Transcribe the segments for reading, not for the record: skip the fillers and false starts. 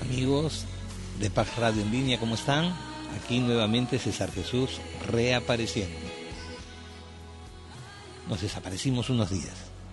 Amigos de Paz Radio en línea, ¿cómo están? Aquí nuevamente César Jesús reapareciendo. Nos desaparecimos unos días.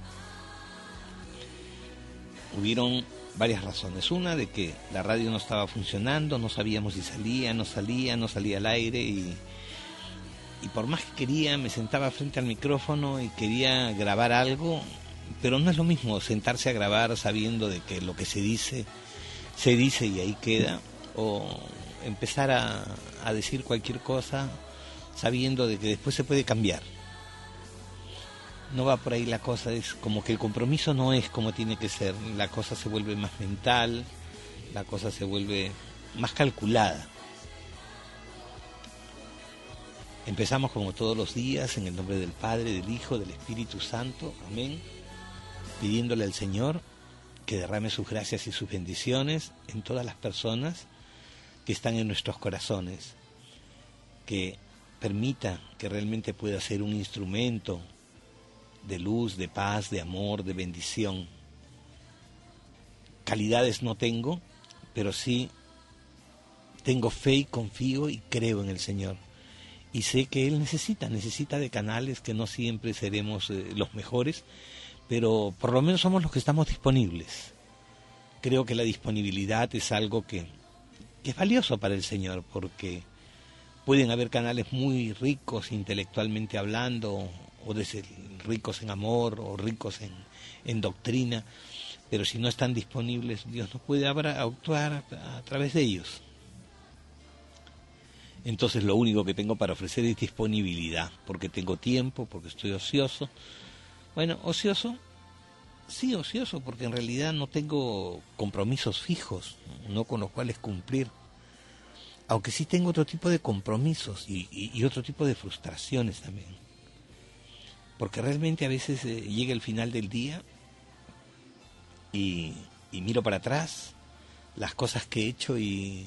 Hubieron varias razones. Una, de que la radio no estaba funcionando, no sabíamos si salía, no salía al aire y por más que quería, me sentaba frente al micrófono y quería grabar algo, pero no es lo mismo sentarse a grabar sabiendo de que lo que se dice y ahí queda, o empezar a decir cualquier cosa sabiendo de que después se puede cambiar. No va por ahí la cosa, es como que el compromiso no es como tiene que ser, la cosa se vuelve más mental, la cosa se vuelve más calculada. Empezamos como todos los días en el nombre del Padre, del Hijo, del Espíritu Santo, amén, pidiéndole al Señor que derrame sus gracias y sus bendiciones en todas las personas que están en nuestros corazones, que permita que realmente pueda ser un instrumento de luz, de paz, de amor, de bendición. Calidades no tengo, pero sí tengo fe y confío y creo en el Señor. Y sé que Él necesita de canales que no siempre seremos los mejores, pero por lo menos somos los que estamos disponibles. Creo que la disponibilidad es algo que es valioso para el Señor, porque pueden haber canales muy ricos intelectualmente hablando, o ricos en amor, o ricos en doctrina, pero si no están disponibles, Dios no puede actuar a través de ellos. Entonces lo único que tengo para ofrecer es disponibilidad, porque tengo tiempo, porque estoy ocioso. Bueno, ocioso, sí, ocioso, porque en realidad no tengo compromisos fijos, no con los cuales cumplir. Aunque sí tengo otro tipo de compromisos y otro tipo de frustraciones también. Porque realmente a veces llega el final del día y miro para atrás las cosas que he hecho y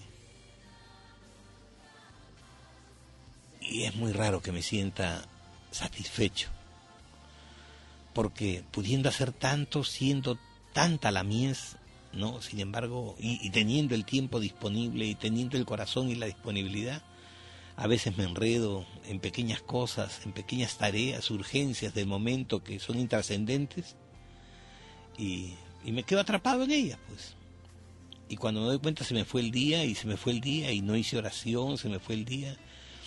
es muy raro que me sienta satisfecho, porque pudiendo hacer tanto, siendo tanta la mies, ¿no? Sin embargo, y teniendo el tiempo disponible y teniendo el corazón y la disponibilidad, a veces me enredo en pequeñas cosas, en pequeñas tareas, urgencias del momento que son intrascendentes y me quedo atrapado en ellas, pues. Y cuando me doy cuenta se me fue el día y no hice oración, se me fue el día.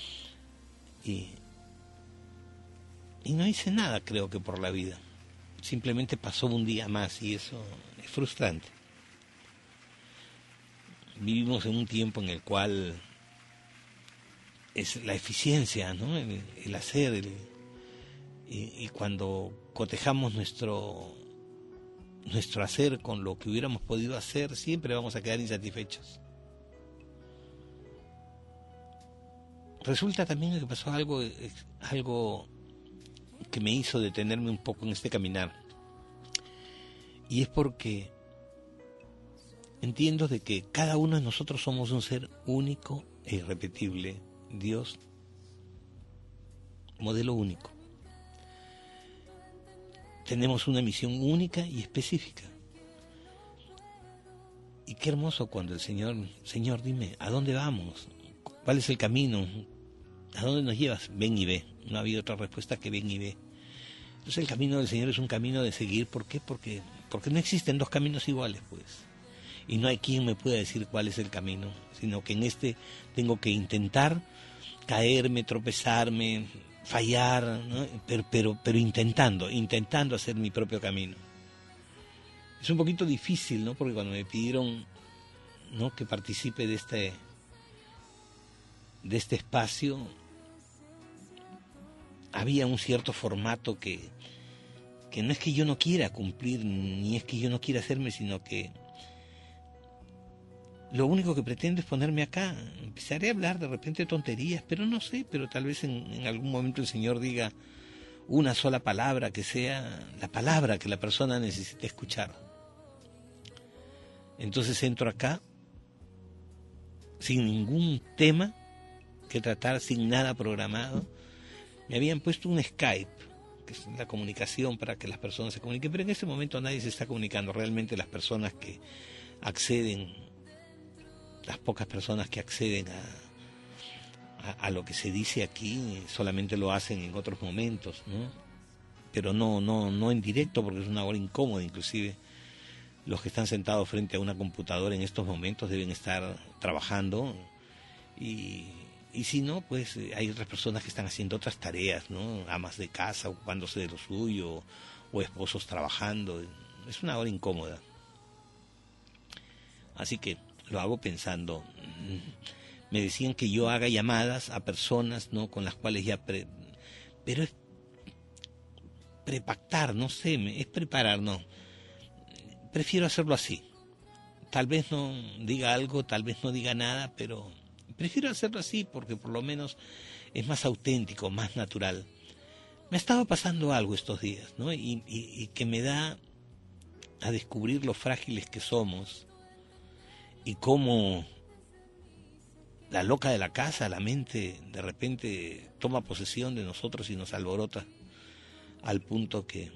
Y no hice nada, creo que por la vida. Simplemente pasó un día más y eso es frustrante. Vivimos en un tiempo en el cual es la eficiencia, ¿no? El hacer, y cuando cotejamos nuestro hacer con lo que hubiéramos podido hacer, siempre vamos a quedar insatisfechos. Resulta también que pasó algo que me hizo detenerme un poco en este caminar. Y es porque entiendo de que cada uno de nosotros somos un ser único e irrepetible. Dios, modelo único. Tenemos una misión única y específica. Y qué hermoso cuando el Señor, dime, ¿a dónde vamos? ¿Cuál es el camino? ¿A dónde nos llevas? Ven y ve. No ha habido otra respuesta que ven y ve. Entonces el camino del Señor es un camino de seguir. ¿Por qué? Porque no existen dos caminos iguales, pues. Y no hay quien me pueda decir cuál es el camino, sino que en este tengo que intentar caerme, tropezarme, fallar, ¿no? pero intentando hacer mi propio camino. Es un poquito difícil, ¿no? Porque cuando me pidieron, ¿no?, que participe de este espacio, había un cierto formato que no es que yo no quiera cumplir, ni es que yo no quiera hacerme, sino que lo único que pretendo es ponerme acá. Empezaré a hablar de repente tonterías, pero no sé, pero tal vez en algún momento el Señor diga una sola palabra, que sea la palabra que la persona necesite escuchar. Entonces entro acá sin ningún tema que tratar, sin nada programado. Me habían puesto un Skype, que es la comunicación para que las personas se comuniquen, pero en este momento nadie se está comunicando. Realmente las personas que acceden las pocas personas que acceden a lo que se dice aquí solamente lo hacen en otros momentos, ¿no? Pero no en directo, porque es una hora incómoda. Inclusive los que están sentados frente a una computadora en estos momentos deben estar trabajando, y si no, pues hay otras personas que están haciendo otras tareas, ¿no? Amas de casa ocupándose de lo suyo, o esposos trabajando. Es una hora incómoda. Así que lo hago pensando. Me decían que yo haga llamadas a personas, ¿no?, con las cuales ya... Pero es prepactar, no sé, es preparar, no. Prefiero hacerlo así. Tal vez no diga algo, tal vez no diga nada, pero prefiero hacerlo así porque por lo menos es más auténtico, más natural. Me ha estado pasando algo estos días, ¿no? Y que me da a descubrir lo frágiles que somos y cómo la loca de la casa, la mente, de repente toma posesión de nosotros y nos alborota al punto que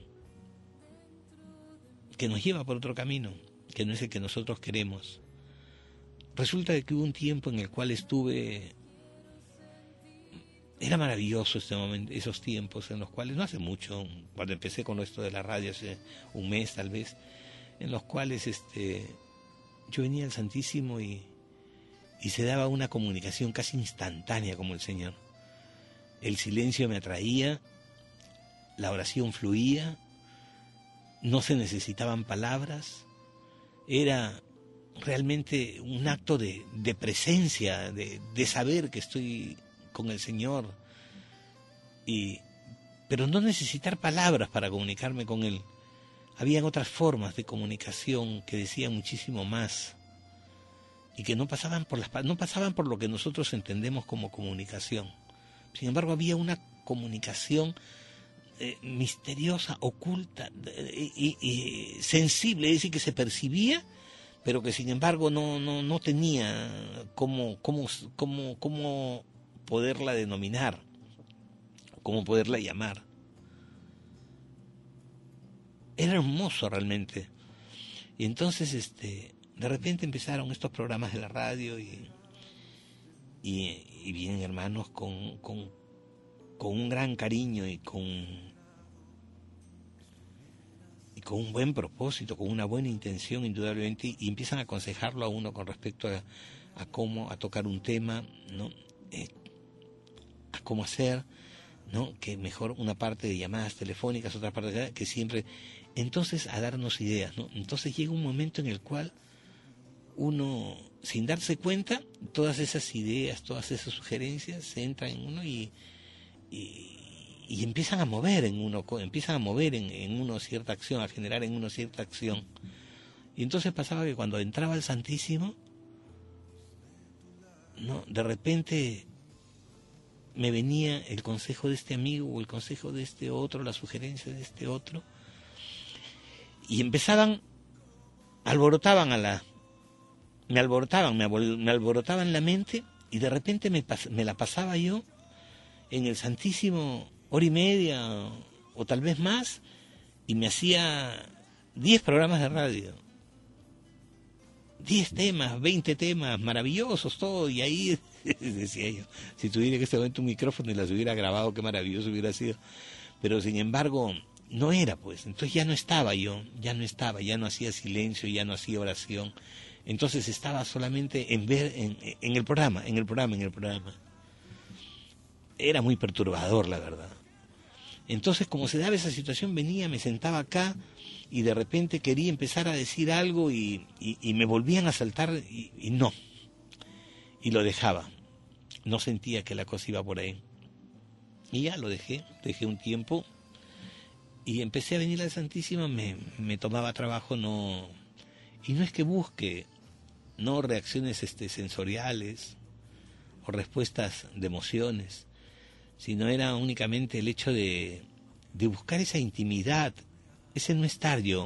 nos lleva por otro camino, que no es el que nosotros queremos. Resulta de que hubo un tiempo en el cual era maravilloso este momento, esos tiempos en los cuales, no hace mucho, cuando empecé con esto de la radio, hace un mes tal vez, en los cuales yo venía al Santísimo y se daba una comunicación casi instantánea como el Señor. El silencio me atraía, la oración fluía, no se necesitaban palabras, era realmente un acto de presencia, de saber que estoy con el Señor, pero no necesitar palabras para comunicarme con Él. Habían otras formas de comunicación que decían muchísimo más y que no pasaban por lo que nosotros entendemos como comunicación. Sin embargo, había una comunicación misteriosa, oculta y sensible, es decir, que se percibía, pero que sin embargo no tenía cómo poderla denominar, cómo poderla llamar. Era hermoso realmente. Y entonces de repente empezaron estos programas de la radio y vienen hermanos con un gran cariño y con un buen propósito, con una buena intención indudablemente, y empiezan a aconsejarlo a uno con respecto a cómo tocar un tema, ¿no? A cómo hacer, ¿no? Que mejor una parte de llamadas telefónicas, otra parte de que siempre, entonces a darnos ideas, ¿no? Entonces llega un momento en el cual uno, sin darse cuenta, todas esas ideas, todas esas sugerencias se entran en uno y empiezan a mover en uno, en uno cierta acción, a generar en uno cierta acción. Y entonces pasaba que cuando entraba al Santísimo, ¿no?, de repente me venía el consejo de este amigo o el consejo de este otro, la sugerencia de este otro, y empezaban, me alborotaban la mente, y de repente me la pasaba yo en el Santísimo hora y media o tal vez más, y me hacía 10 programas de radio, 10 temas, 20 temas, maravillosos, todo, y ahí decía yo, si tuviera en este momento un micrófono y las hubiera grabado, qué maravilloso hubiera sido. Pero sin embargo, no era, pues. Entonces ya no estaba yo, ya no hacía silencio, ya no hacía oración. Entonces estaba solamente en el programa. Era muy perturbador, la verdad. Entonces, como se daba esa situación, venía, me sentaba acá, y de repente quería empezar a decir algo y me volvían a saltar y no. Y lo dejaba. No sentía que la cosa iba por ahí. Y ya lo dejé un tiempo y empecé a venir al Santísimo. Me tomaba trabajo, y no es que busque no reacciones sensoriales o respuestas de emociones, sino era únicamente el hecho de buscar esa intimidad, ese no estar yo,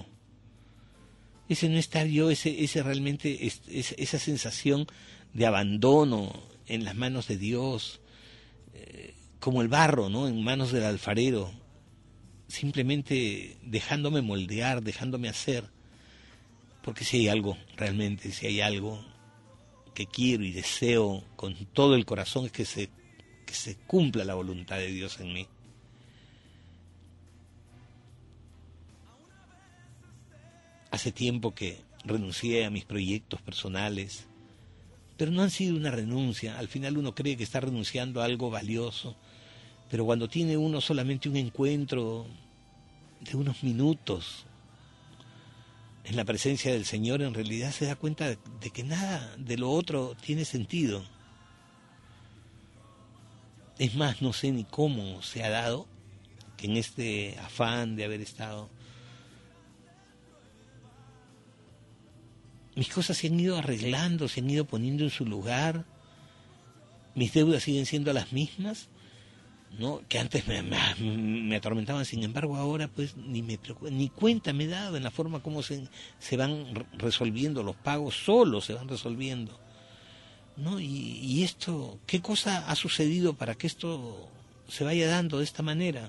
ese realmente, esa sensación de abandono en las manos de Dios, como el barro, ¿no?, en manos del alfarero, simplemente dejándome moldear, dejándome hacer, porque si hay algo que quiero y deseo con todo el corazón es que se cumpla la voluntad de Dios en mí. Hace tiempo que renuncié a mis proyectos personales, pero no han sido una renuncia. Al final uno cree que está renunciando a algo valioso, pero cuando tiene uno solamente un encuentro de unos minutos en la presencia del Señor, en realidad se da cuenta de que nada de lo otro tiene sentido. Es más, no sé ni cómo se ha dado que en este afán de haber estado, mis cosas se han ido arreglando, se han ido poniendo en su lugar, mis deudas siguen siendo las mismas, ¿no? Que antes me atormentaban. Sin embargo, ahora pues ni cuenta me he dado en la forma como se van resolviendo los pagos, solos se van resolviendo, ¿no? Y esto, ¿qué cosa ha sucedido para que esto se vaya dando de esta manera?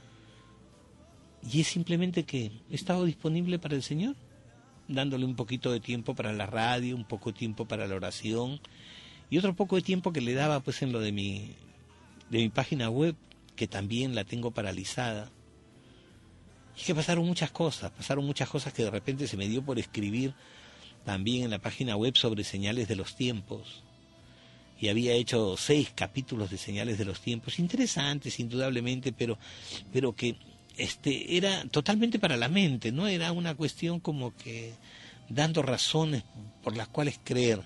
Y es simplemente que he estado disponible para el Señor, dándole un poquito de tiempo para la radio, un poco de tiempo para la oración y otro poco de tiempo que le daba pues en lo de mi página web, que también la tengo paralizada. Y es que pasaron muchas cosas que de repente se me dio por escribir también en la página web sobre señales de los tiempos. Y había hecho 6 capítulos de señales de los tiempos, interesantes indudablemente, pero que era totalmente para la mente, no era una cuestión como que dando razones por las cuales creer.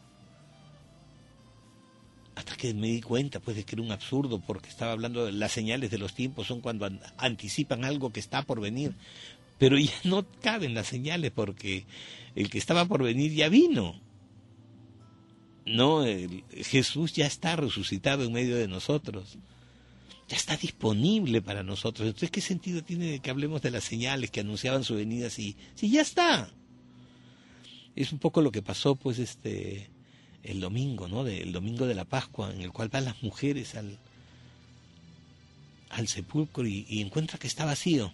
Hasta que me di cuenta pues de que era un absurdo, porque estaba hablando de las señales de los tiempos, son cuando anticipan algo que está por venir, pero ya no caben las señales porque el que estaba por venir ya vino. No, Jesús ya está resucitado en medio de nosotros, ya está disponible para nosotros. Entonces, ¿qué sentido tiene de que hablemos de las señales que anunciaban su venida si ya está? Es un poco lo que pasó pues el domingo, ¿no? El domingo de la Pascua, en el cual van las mujeres al sepulcro y encuentran que está vacío.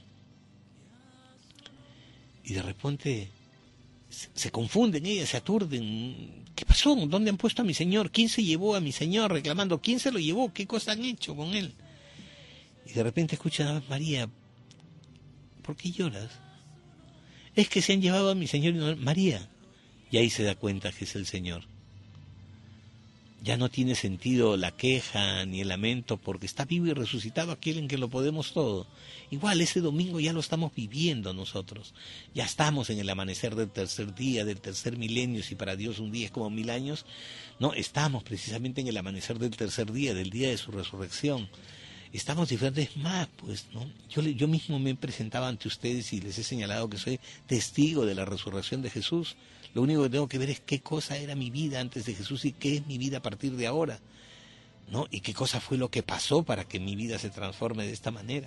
Y de repente se confunden ellas, se aturden. ¿Qué pasó? ¿Dónde han puesto a mi Señor? ¿Quién se llevó a mi Señor? Reclamando, ¿quién se lo llevó? ¿Qué cosa han hecho con él? Y de repente escuchan a María, ¿por qué lloras? Es que se han llevado a mi Señor, María. Y ahí se da cuenta que es el Señor. Ya no tiene sentido la queja ni el lamento, porque está vivo y resucitado aquel en que lo podemos todo. Igual ese domingo ya lo estamos viviendo nosotros. Ya estamos en el amanecer del tercer día, del tercer milenio. Si para Dios un día es como 1000 años, no, estamos precisamente en el amanecer del tercer día, del día de su resurrección. Estamos diferentes más, pues, ¿no? Yo mismo me he presentado ante ustedes y les he señalado que soy testigo de la resurrección de Jesús. Lo único que tengo que ver es qué cosa era mi vida antes de Jesús y qué es mi vida a partir de ahora, ¿no? Y qué cosa fue lo que pasó para que mi vida se transforme de esta manera.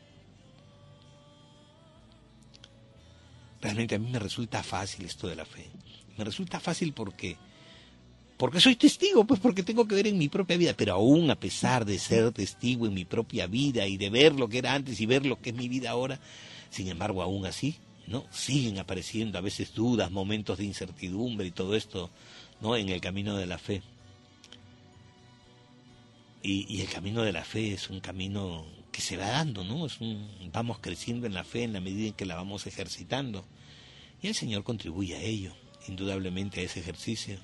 Realmente a mí me resulta fácil esto de la fe. Me resulta fácil porque soy testigo, pues porque tengo que ver en mi propia vida, pero aún a pesar de ser testigo en mi propia vida y de ver lo que era antes y ver lo que es mi vida ahora, sin embargo, aún así, ¿no? Siguen apareciendo a veces dudas, momentos de incertidumbre y todo esto, ¿no? En el camino de la fe. Y el camino de la fe es un camino que se va dando, ¿no? Vamos creciendo en la fe en la medida en que la vamos ejercitando. Y el Señor contribuye a ello, indudablemente a ese ejercicio.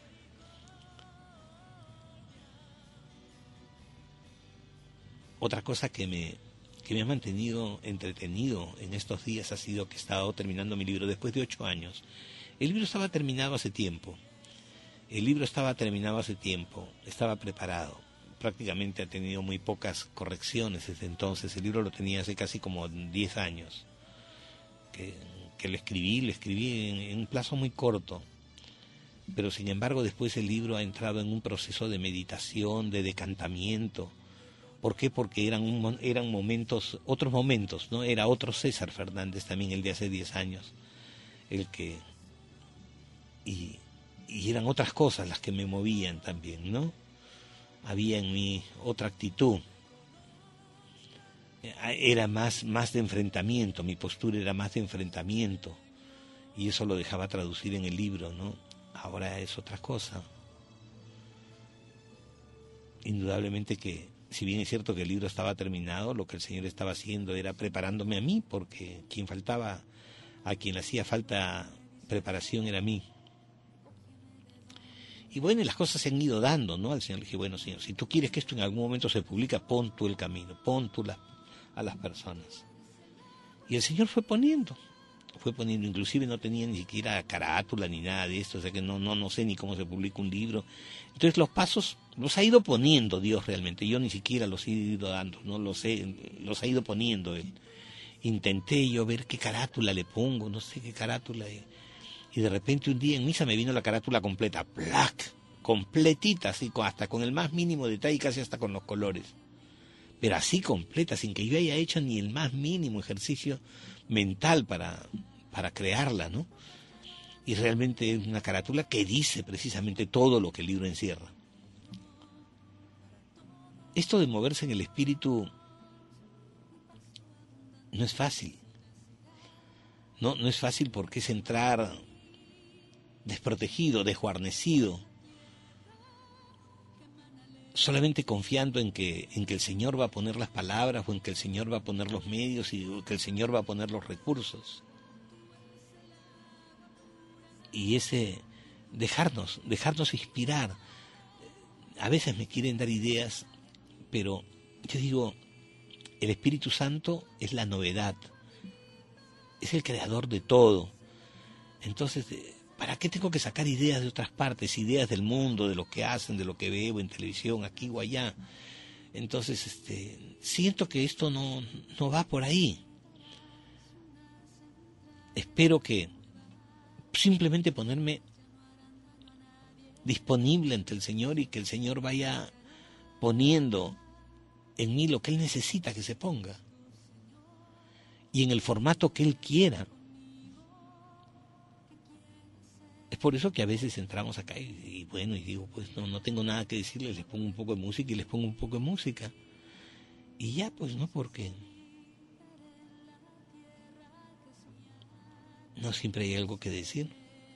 Otra cosa que me ha mantenido entretenido en estos días ha sido que he estado terminando mi libro después de 8 años. El libro estaba terminado hace tiempo. Estaba preparado. Prácticamente ha tenido muy pocas correcciones desde entonces. El libro lo tenía hace casi como 10 años. Que lo escribí en un plazo muy corto. Pero sin embargo después el libro ha entrado en un proceso de meditación, de decantamiento. ¿Por qué? Porque eran momentos, otros momentos, ¿no? Era otro César Fernández también, el de hace 10 años, y eran otras cosas las que me movían también, ¿no? Había en mí otra actitud, era más de enfrentamiento, mi postura era más de enfrentamiento, y eso lo dejaba traducir en el libro, ¿no? Ahora es otra cosa, indudablemente que, si bien es cierto que el libro estaba terminado, lo que el Señor estaba haciendo era preparándome a mí, porque a quien le hacía falta preparación era a mí. Y bueno, y las cosas se han ido dando, ¿no? Al Señor le dije, bueno, Señor, si tú quieres que esto en algún momento se publique, pon tú el camino, pon tú a las personas. Y el Señor fue poniendo, inclusive no tenía ni siquiera carátula ni nada de esto, o sea que no sé ni cómo se publica un libro. Entonces los pasos los ha ido poniendo Dios realmente, yo ni siquiera los he ido dando, no los ha ido poniendo Él. Intenté yo ver qué carátula le pongo, no sé qué carátula, y de repente un día en misa me vino la carátula completa, ¡plac!, completita, así, hasta con el más mínimo detalle, casi hasta con los colores, pero así completa, sin que yo haya hecho ni el más mínimo ejercicio mental para crearla, ¿no? Y realmente es una carátula que dice precisamente todo lo que el libro encierra. Esto de moverse en el espíritu no es fácil. No es fácil porque es entrar desprotegido, desguarnecido, solamente confiando en que el Señor va a poner las palabras, o en que el Señor va a poner los medios, o que el Señor va a poner los recursos. Y ese dejarnos inspirar. A veces me quieren dar ideas, pero yo digo, el Espíritu Santo es la novedad, es el creador de todo. Entonces, ¿para qué tengo que sacar ideas de otras partes, ideas del mundo, de lo que hacen, de lo que veo en televisión, aquí o allá? Entonces, siento que esto no va por ahí. Espero que simplemente ponerme disponible ante el Señor y que el Señor vaya poniendo en mí lo que Él necesita que se ponga y en el formato que Él quiera. Es por eso que a veces entramos acá y bueno, y digo, pues no tengo nada que decirles, les pongo un poco de música y les pongo un poco de música. Y ya, pues no, porque no siempre hay algo que decir.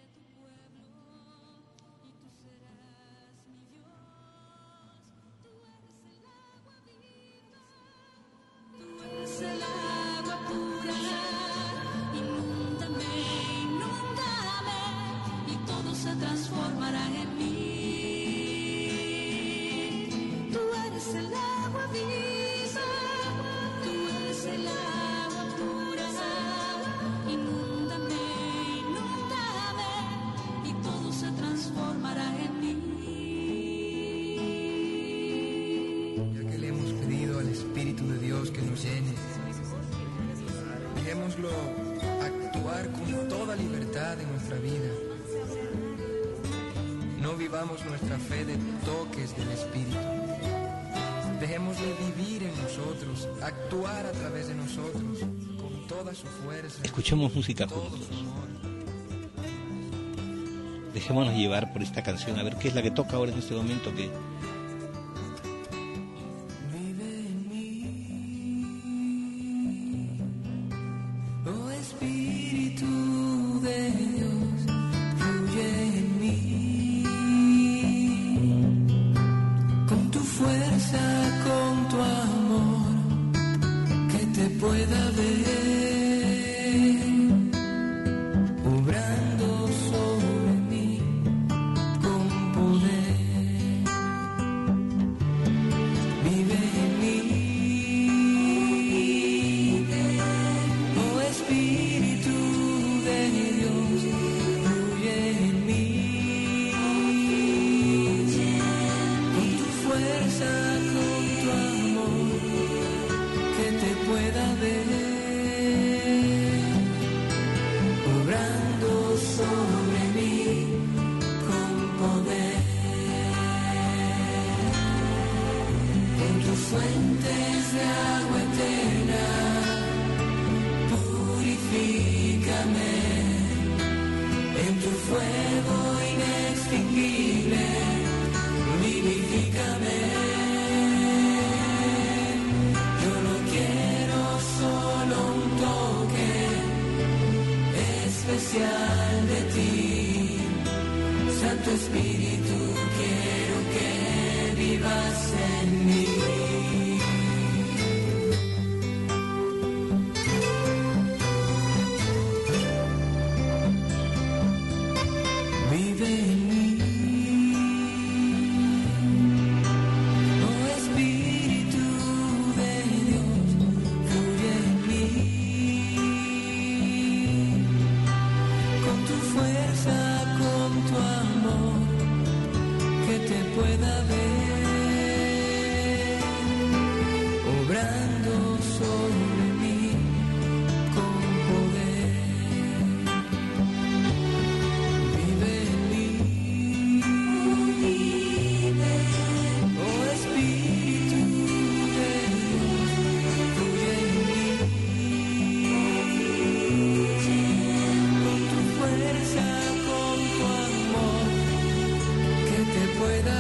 Nuestra fe de toques del Espíritu. Dejémosle vivir en nosotros, actuar a través de nosotros, con toda su fuerza. Escuchemos música juntos. Dejémonos llevar por esta canción, a ver qué es la que toca ahora en este momento que... Santo Espíritu, quiero que vivas en mí. Vive en mí, oh Espíritu de Dios, fluye en mí, con tu fuerza, con tu amor, que te pueda ver, obrando sobre mí con poder. Vive en mí, oh Espíritu de Dios, fluye en mí, con tu fuerza, con tu amor, que te pueda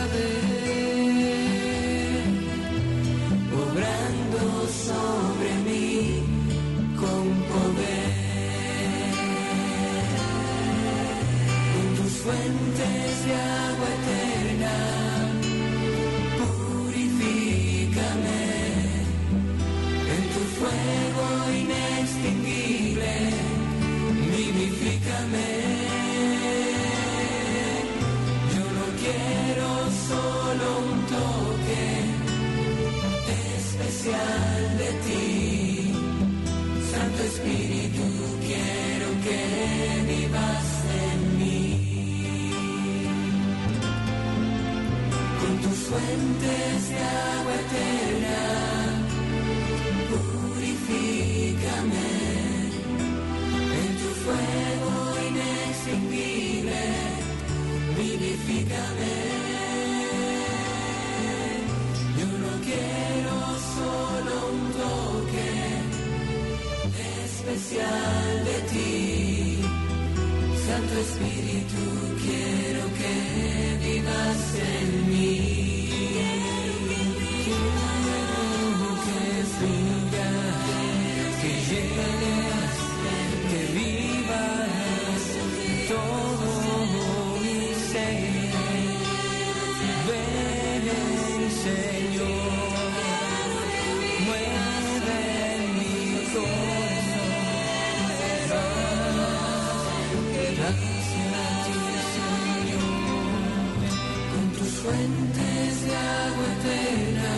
ver, obrando sobre mí con poder. En tus fuentes de agua eterna, purifícame, en tu fuego inextinguible, vivifícame. Yo no quiero solo un toque especial de ti, Santo Espíritu, quiero que vivas en mí. Con tus fuentes de agua eterna, purifícame, en tu fuego inextinguible, vivifícame. Yo no quiero solo un toque especial de ti, Santo Espíritu, quiero que vivas en mí. Quiero que fluya, que llenes, que vivas todo mi ser. Ven, Señor, mueve mi corazón. Gracias a ti, Señor, con tus fuentes de agua eterna,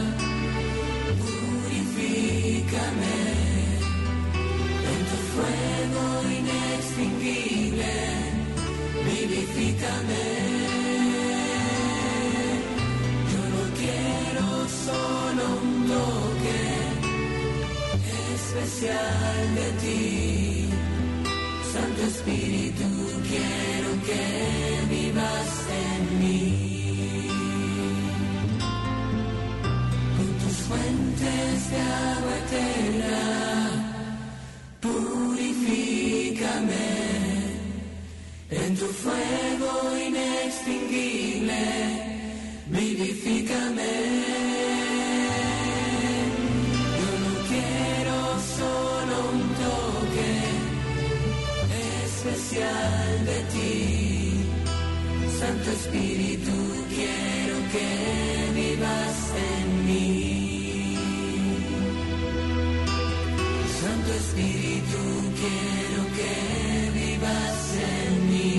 purifícame, en tu fuego inextinguible, vivifícame. Yo no quiero solo un toque especial de ti, Santo Espíritu, quiero que vivas en mí. Con tus fuentes de agua eterna, purifícame, en tu fuego inextinguible, vivifícame. Yo no quiero solo un toque especial de ti, Santo Espíritu, quiero que vivas en mí. Santo Espíritu, quiero que vivas en mí.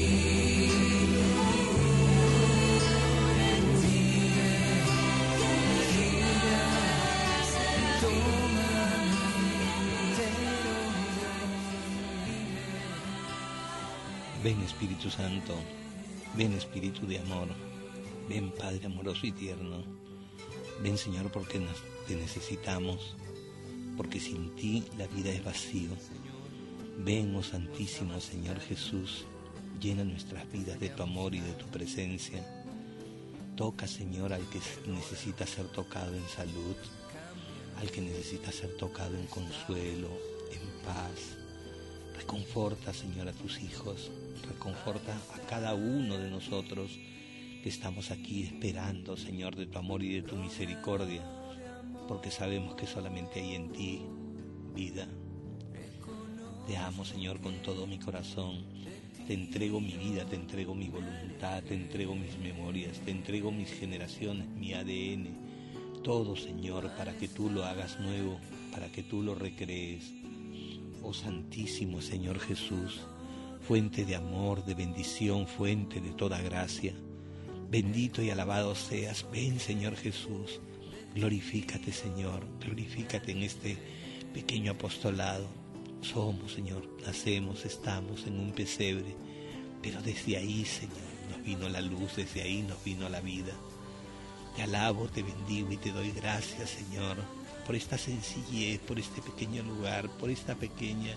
Ven Espíritu Santo, ven Espíritu de amor, ven Padre amoroso y tierno, ven Señor porque te necesitamos, porque sin ti la vida es vacío. Ven, oh Santísimo Señor Jesús, llena nuestras vidas de tu amor y de tu presencia. Toca, Señor, al que necesita ser tocado en salud, al que necesita ser tocado en consuelo, en paz. Reconforta, Señor, a tus hijos, reconforta a cada uno de nosotros que estamos aquí esperando, Señor, de tu amor y de tu misericordia, porque sabemos que solamente hay en ti vida. Te amo, Señor, con todo mi corazón. Te entrego mi vida, te entrego mi voluntad, te entrego mis memorias, te entrego mis generaciones, mi ADN, todo, Señor, para que tú lo hagas nuevo, para que tú lo recrees. Oh Santísimo Señor Jesús, fuente de amor, de bendición, fuente de toda gracia, bendito y alabado seas. Ven, Señor Jesús, glorifícate, Señor, glorifícate en este pequeño apostolado. Somos, Señor, nacemos, estamos en un pesebre, pero desde ahí, Señor, nos vino la luz, desde ahí nos vino la vida. Te alabo, te bendigo y te doy gracias, Señor, por esta sencillez, por este pequeño lugar, por esta pequeña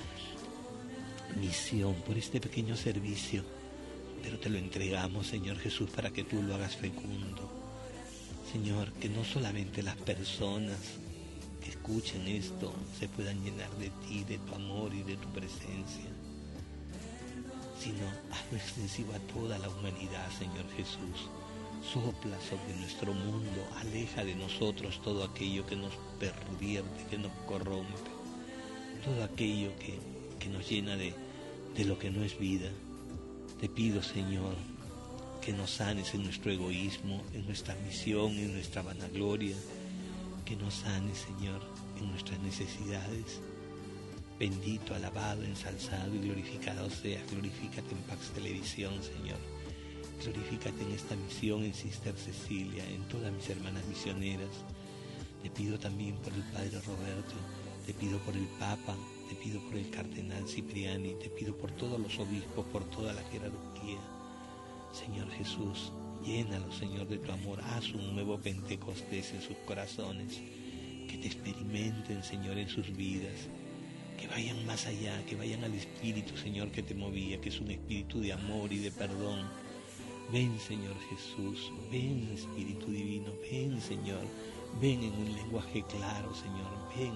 misión, por este pequeño servicio, pero te lo entregamos, Señor Jesús, para que tú lo hagas fecundo. Señor, que no solamente las personas que escuchen esto se puedan llenar de ti, de tu amor y de tu presencia, sino hazlo extensivo a toda la humanidad, Señor Jesús. Sopla sobre nuestro mundo, aleja de nosotros todo aquello que nos pervierte, que nos corrompe, todo aquello que nos llena de lo que no es vida. Te pido, Señor, que nos sanes en nuestro egoísmo, en nuestra misión, en nuestra vanagloria, que nos sanes, Señor, en nuestras necesidades. Bendito, alabado, ensalzado y glorificado seas. Glorifícate en Pax Televisión, Señor. Glorifícate en esta misión, en Sister Cecilia, en todas mis hermanas misioneras. Te pido también por el Padre Roberto, te pido por el Papa, te pido por el Cardenal Cipriani, te pido por todos los obispos, por toda la jerarquía. Señor Jesús, llénalos, Señor, de tu amor. Haz un nuevo Pentecostés en sus corazones, que te experimenten, Señor, en sus vidas, que vayan más allá, que vayan al Espíritu, Señor, que te movía, que es un espíritu de amor y de perdón. Ven, Señor Jesús, ven, Espíritu Divino, ven, Señor, ven en un lenguaje claro, Señor,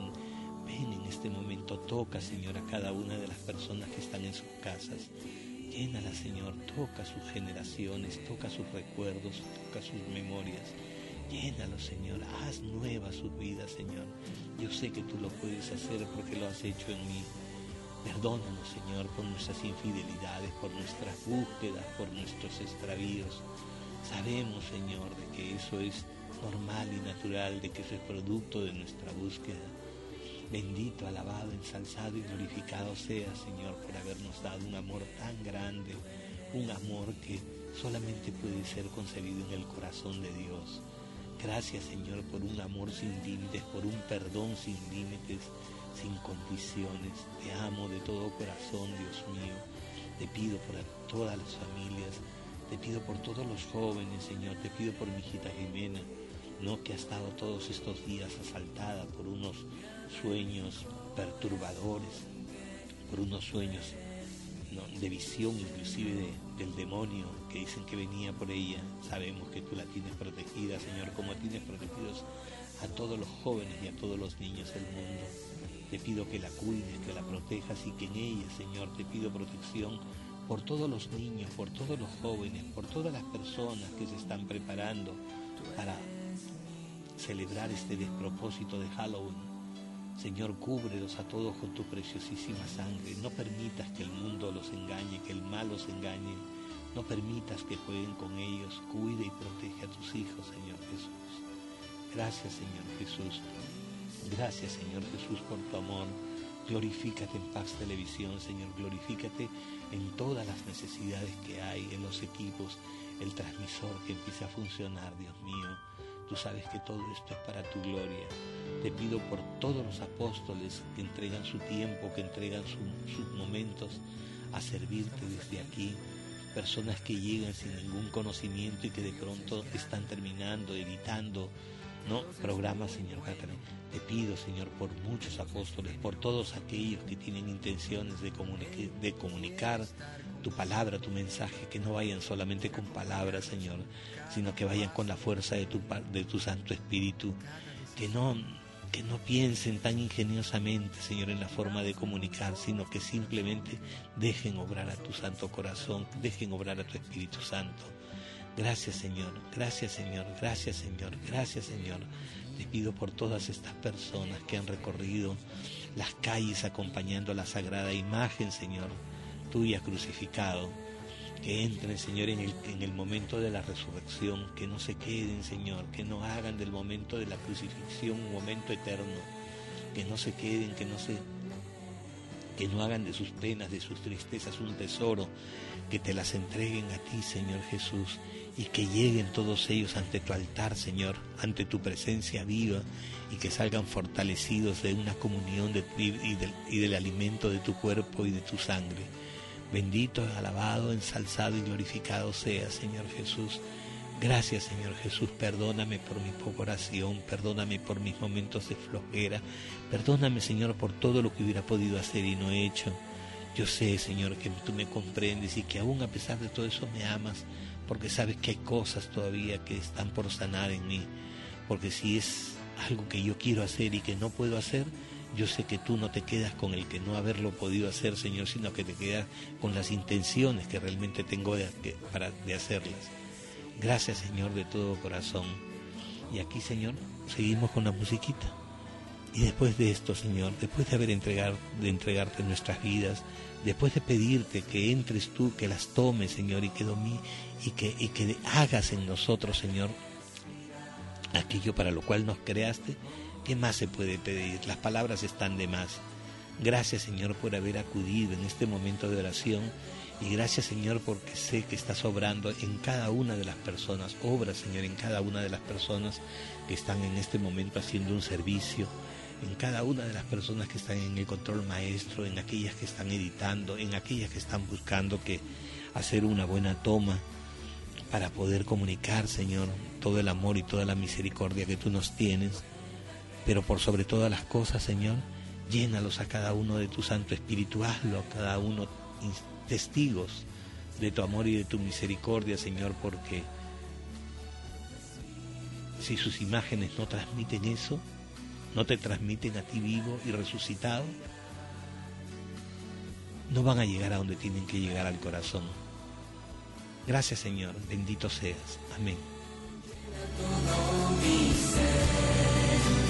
ven en este momento, toca, Señor, a cada una de las personas que están en sus casas. Llénala, Señor, toca sus generaciones, toca sus recuerdos, toca sus memorias. Llénalo, Señor, haz nuevas sus vidas, Señor. Yo sé que tú lo puedes hacer porque lo has hecho en mí. Perdónanos, Señor, por nuestras infidelidades, por nuestras búsquedas, por nuestros extravíos. Sabemos, Señor, de que eso es normal y natural, de que eso es producto de nuestra búsqueda. Bendito, alabado, ensalzado y glorificado sea, Señor, por habernos dado un amor tan grande, un amor que solamente puede ser concebido en el corazón de Dios. Gracias, Señor, por un amor sin límites, por un perdón sin límites, sin condiciones. Te amo de todo corazón, Dios mío. Te pido por todas las familias, te pido por todos los jóvenes, Señor, te pido por mi hijita Jimena, ¿no?, que ha estado todos estos días asaltada por unos sueños perturbadores, por unos sueños, ¿no?, de visión inclusive del demonio que dicen que venía por ella. Sabemos que tú la tienes protegida, Señor, como tienes protegidos a todos los jóvenes y a todos los niños del mundo. Te pido que la cuides, que la protejas y que en ella, Señor, te pido protección por todos los niños, por todos los jóvenes, por todas las personas que se están preparando para celebrar este despropósito de Halloween. Señor, cúbrelos a todos con tu preciosísima sangre. No permitas que el mundo los engañe, que el mal los engañe. No permitas que jueguen con ellos. Cuida y protege a tus hijos, Señor Jesús. Gracias, Señor Jesús. Gracias, Señor Jesús, por tu amor. Glorifícate en Pax Televisión, Señor. Glorifícate en todas las necesidades que hay, en los equipos, el transmisor que empiece a funcionar, Dios mío. Tú sabes que todo esto es para tu gloria. Te pido por todos los apóstoles que entregan su tiempo, que entregan sus momentos a servirte desde aquí. Personas que llegan sin ningún conocimiento y que de pronto están terminando, editando, ¿no?, programas, Señor. Te pido, Señor, por muchos apóstoles, por todos aquellos que tienen intenciones de comunicar tu palabra, tu mensaje, que no vayan solamente con palabras, Señor, sino que vayan con la fuerza de tu Santo Espíritu, que no piensen tan ingeniosamente, Señor, en la forma de comunicar, sino que simplemente dejen obrar a tu Santo Corazón, dejen obrar a tu Espíritu Santo. Gracias, Señor, gracias, Señor, gracias, Señor, gracias, Señor. Te pido por todas estas personas que han recorrido las calles acompañando la sagrada imagen, Señor. tuya crucificado, que entren, Señor, en el momento de la resurrección, que no se queden, Señor, que no hagan del momento de la crucifixión un momento eterno, que no se queden, que no hagan de sus penas, de sus tristezas un tesoro, que te las entreguen a ti, Señor Jesús, y que lleguen todos ellos ante tu altar, Señor, ante tu presencia viva, y que salgan fortalecidos de una comunión y del alimento de tu cuerpo y de tu sangre. Bendito, alabado, ensalzado y glorificado sea, Señor Jesús. Gracias, Señor Jesús, perdóname por mi poca oración, perdóname por mis momentos de flojera, perdóname, Señor, por todo lo que hubiera podido hacer y no he hecho. Yo sé, Señor, que tú me comprendes y que aún a pesar de todo eso me amas, porque sabes que hay cosas todavía que están por sanar en mí, porque si es algo que yo quiero hacer y que no puedo hacer, yo sé que tú no te quedas con el que no haberlo podido hacer, Señor, sino que te quedas con las intenciones que realmente tengo de hacerlas. Gracias, Señor, de todo corazón. Y aquí, Señor, seguimos con la musiquita. Y después de esto, Señor, después de entregarte nuestras vidas, después de pedirte que entres tú, que las tomes, Señor, y que hagas en nosotros, Señor, aquello para lo cual nos creaste, ¿qué más se puede pedir? Las palabras están de más. Gracias, Señor, por haber acudido en este momento de oración, y gracias, Señor, porque sé que estás obrando en cada una de las personas. Obra, Señor, en cada una de las personas que están en este momento haciendo un servicio, en cada una de las personas que están en el control maestro, en aquellas que están editando, en aquellas que están buscando hacer una buena toma para poder comunicar, Señor, todo el amor y toda la misericordia que tú nos tienes. Pero por sobre todas las cosas, Señor, llénalos a cada uno de tu Santo Espíritu, hazlo a cada uno testigos de tu amor y de tu misericordia, Señor, porque si sus imágenes no transmiten eso, no te transmiten a ti vivo y resucitado, no van a llegar a donde tienen que llegar, al corazón. Gracias, Señor, bendito seas. Amén. Todo mi ser.